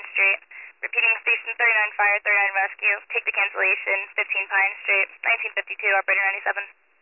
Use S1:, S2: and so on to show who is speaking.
S1: Street. Repeating station 39 fire, 39 rescue. Take the cancellation, 15 Pine Street, 1952, operator 97.